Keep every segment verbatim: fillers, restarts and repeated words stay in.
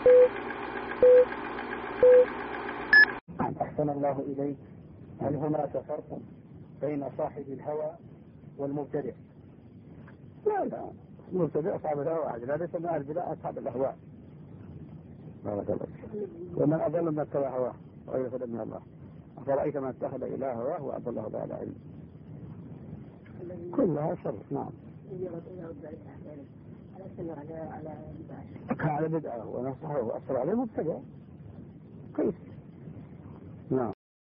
أحسن الله إليك. هل هناك فرق بين صاحب الهوى والمبتدع؟ لا لا، المبتدع صاحب الهوى عجل، ليس من أهل البدع أصحاب الأهواء. بارك الله فيك. ومن أضل من اتبع هواه وغير هدى من الله، أفرأيت من اتخذ إله هواه وأضله الله على علم. كلها شر. نعم. على بدعة ونصحه وأصر عليه مبتدع. كيف؟ نعم.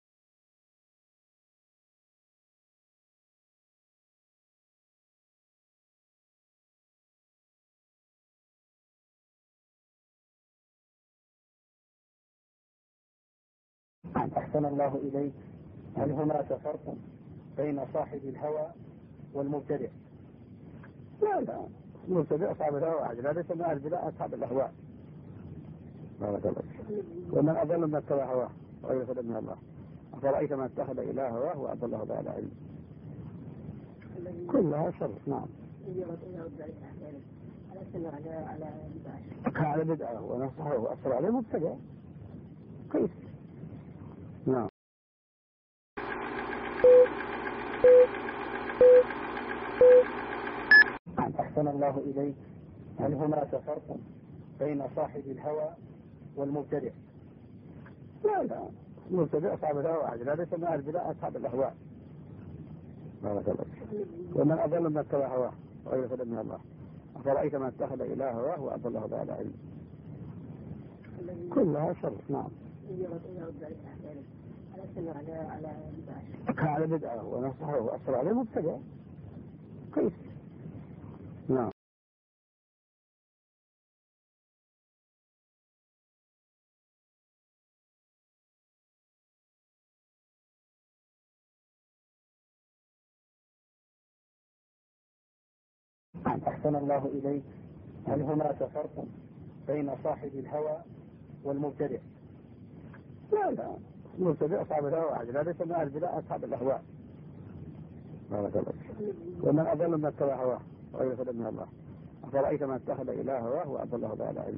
أحسن الله إليك. هل هناك فرق بين صاحب الهوى والمبتدع؟ لا لا، المبتدع صاحب الهوى عجل، ليس من أهل البدع أصحاب الأهواء. بارك الله فيك. ومن أضل من اتبع هواه وغير هدى من الله، أفرأيت من اتخذ إله هواه وأضله الله على علم. كلها شر. نعم. على بدعة ونصحه وأصر عليه مبتدع. كيف؟ نعم. أحسن الله إليك. هل هناك فرق بين صاحب الهوى والمبتدع؟ لا لا، المبتدع صاحب الهوى عجل، ليس من أهل البدع أصحاب الأهواء. بارك الله فيك. ومن أضل من اتبع هواه وغير هدى من الله، أفرأيت من اتخذ إله هواه وأضله الله على علم. كلها شر. نعم. على بدعة ونصحه وأصر عليه مبتدع. كيف؟ نعم. أحسن الله إليك. هل هناك فرق بين صاحب الهوى والمبتدع؟ لا لا، المبتدع صاحب الهوى عجل، ليس من أهل البدع أصحاب الأهواء. بارك الله فيك. ومن أضل من اتبع هواه وغير هدى من الله، أفرأيت من اتخذ إله هواه وأضله الله على علم.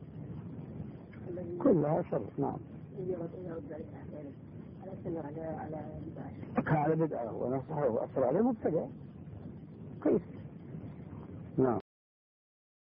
كلها شر. نعم. على بدعة ونصحه وأصر عليه مبتدع. كيف؟ نعم.